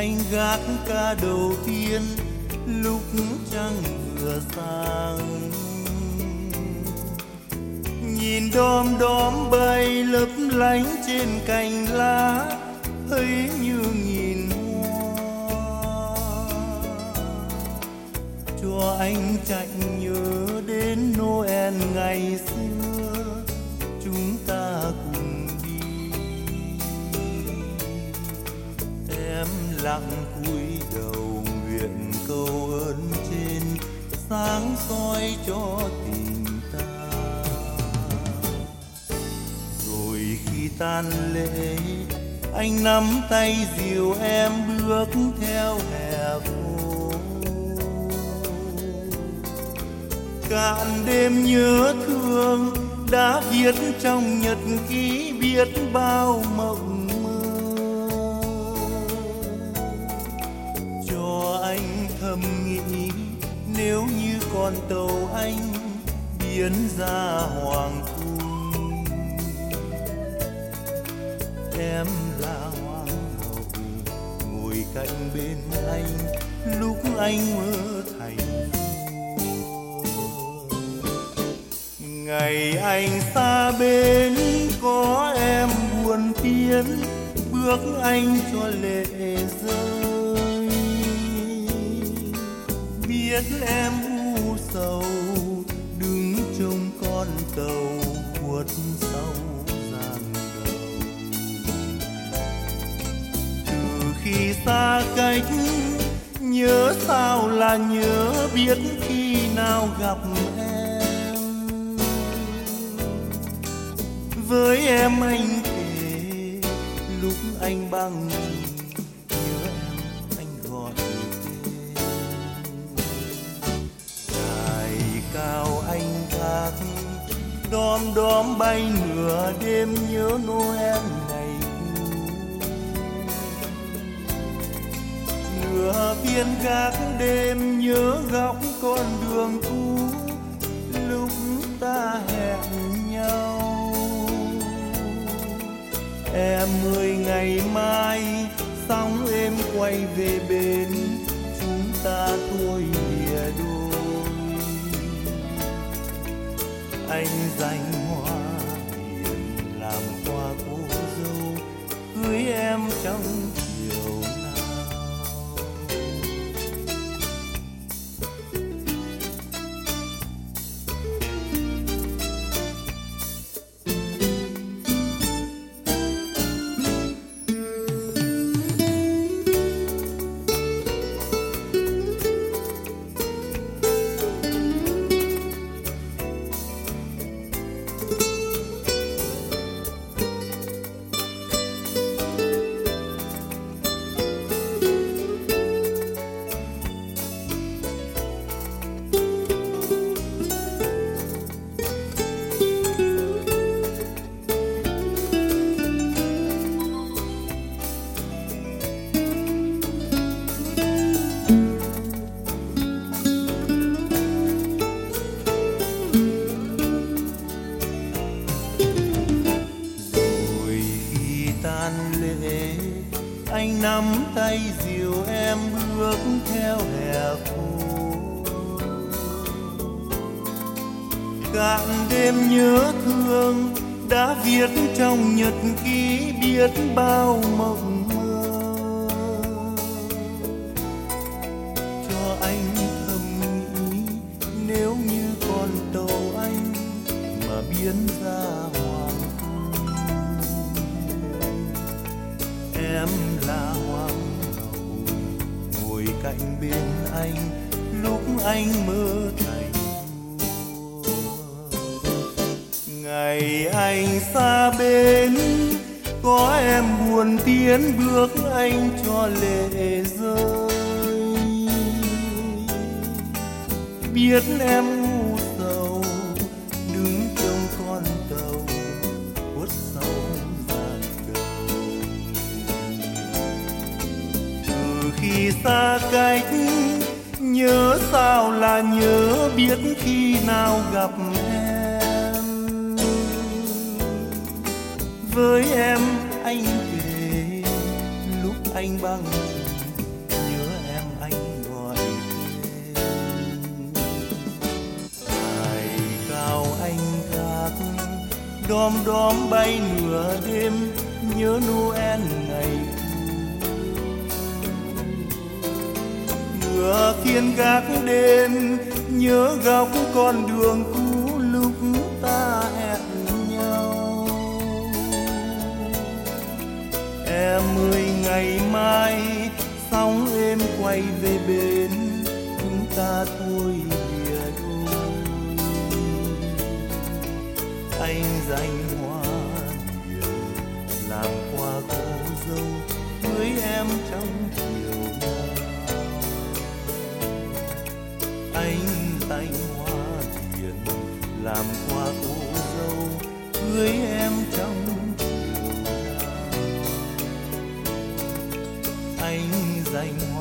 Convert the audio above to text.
anh gác ca đầu tiên lúc trăng vừa sáng. Nhìn đom đóm bay lấp lánh trên cành lá, thấy như nghìn hoa, cho anh chạnh nhớ đến Noel ngày xưa chúng ta cùng đi. Em lặng cúi đầu nguyện cầu ơn trên sáng soi cho tình ta. Rồi khi tan lễ anh nắm tay dìu em bước theo hè phố. Cạn đêm nhớ thương đã viết trong nhật ký biết bao mộng mơ, cho anh thầm nghĩ nếu như con tàu anh biến ra hoàng cung, em là hoàng hậu ngồi cạnh bên anh lúc anh mơ thành vua. Ngày anh xa bên có em buồn tiến, bước anh cho lệ rơi. Biết em u sầu đứng trông con tàu khuất sau giang đầu. Từ khi xa cách nhớ sao là nhớ, biết khi nào gặp em. Với em anh kể lúc anh băng nhớ em anh gọi tên. Đài cao anh thác đom đóm bay nửa đêm nhớ Noel ngày nửa viên gác đêm nhớ góc con đường cũ lúc ta hẹn nhau. Em ơi ngày mai sóng êm quay về bên chúng ta thôi lìa đôi. Anh dành hoa hiền làm quà cô dâu cưới em trong chiều nào. Anh nắm tay dìu em bước theo hè phố. Cạn đêm nhớ thương đã viết trong nhật ký biết bao mộng mơ, cho anh thầm nghĩ nếu như con tàu anh mà biến ra hoàng cung, em là hoàng hậu ngồi cạnh bên anh lúc anh mơ thành vua. Ngày anh xa bên có em buồn tiến bước anh cho lệ rơi. Biết em u sầu đứng trong con tàu khuất sau giàn đầu. Từ khi xa cách nhớ sao là nhớ, biết khi nào gặp em. Với em anh kể lúc anh băng đom đóm bay nửa đêm nhớ Noel ngày ngựa thiên gác đêm nhớ góc con đường cũ lúc ta hẹn nhau. Em ơi ngày mai sóng êm quay về bên chúng ta thôi lìa đôi. Anh dành hoa nhiều làm quà cô dâu cưới em trong chiều nào. Anh dành hoa tiền làm quà cô dâu cưới em trong chiều nào. Anh dành hoa